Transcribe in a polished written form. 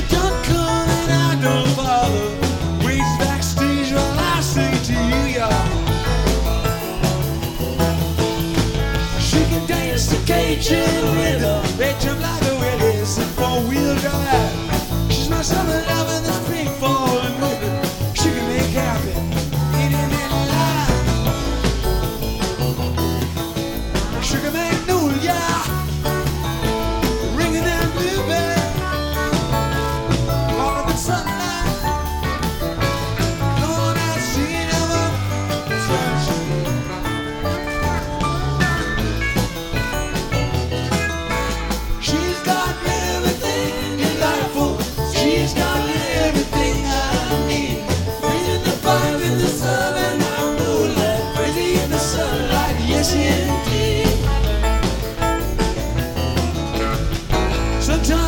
don't come and I don't bother. Waits backstage while I sing to you, y'all. She can dance the Cajun rhythm, bitch up like a Willis in four-wheel drive. She's my summer lover that's free falling with it. She can make happy anything alive. Sugar magnolia, ringing that bluebell, caught up in sunlight, going out seeing our sunshine. She's got everything delightful. She's got everything I need. Breathing the fire in the sun and our moonlight, crazy in the sunlight, yes indeed. Sometimes